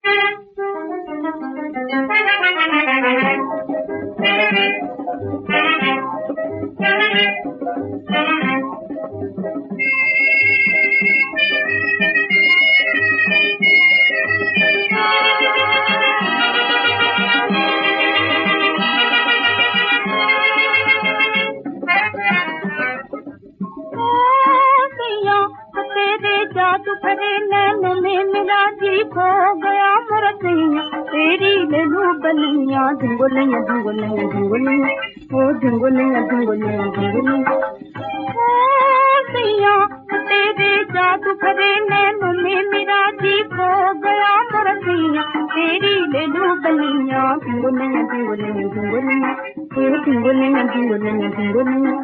जादू भरे नैनों में मेरा जी खो गया मोरा सैया, तेरी ले लूं बलिया। ढूंढलिया ढूंढलिया ढूंढलिया ओ ढूंढलिया ढूंढलिया ढूंढलिया ओ सैया, तेरे जादू भरे नैनों में मेरा जी खो गया मोरा सैया, तेरी ले लूं बलिया। ढूंढलिया ढूंढलिया ढूंढलिया ओ ढूंढलिया ढूंढलिया ढूंढलिया।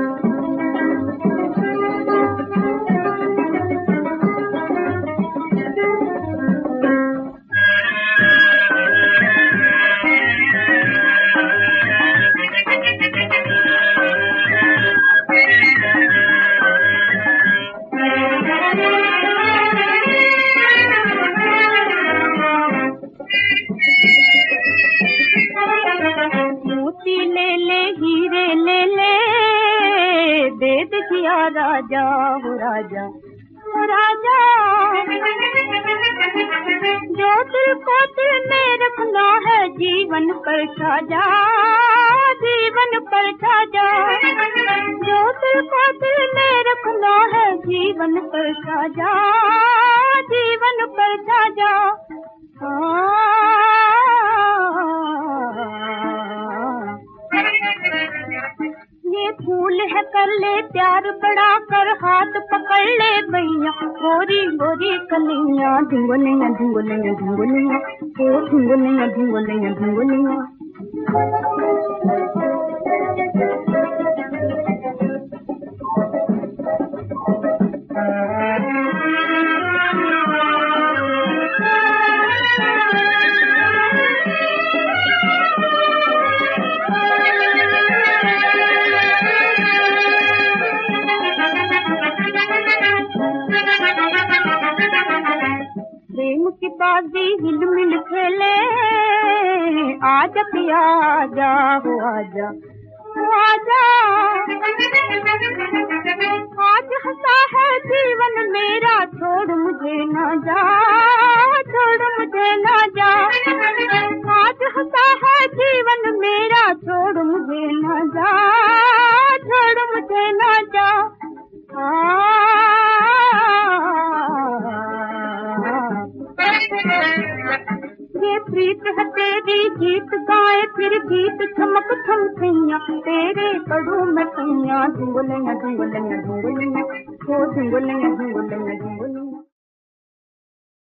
राजा हो राजा हो राजा, जो दिल को दिल में रखना है जीवन पर साजा, जीवन पर साजा। जो दिल को दिल में रखना है जीवन पर साजा, जीवन पर साजा। ये फूल है कर ले प्यार बड़ा कर, हाथ पकड़ ले भैया गोरी गोरी कलियां। ढूंढलिया ढूंढलिया ढूंढलिया ओ ढूंढलिया ढूंढलिया ढूंढलिया। प्रेम की बाजी हिल मिल खेले, आजा पिया आजा हो आजा हो आजा। आज हंसा है जीवन मेरा, छोड़ मुझे ना जा, छोड़ मुझे ना जा। आज हंसा है जीवन मेरा, छोड़ मुझे ना जा, छोड़ मुझे ना जा। ये प्रीत है तेरी गीत गाए फिर गीत चमक थम सैया, तेरे पड़ू में सैया। ढूंढलिया ढूंढलिया ढूंढलिया ओ ढूंढलिया ढूंढलिया ढूंढलिया।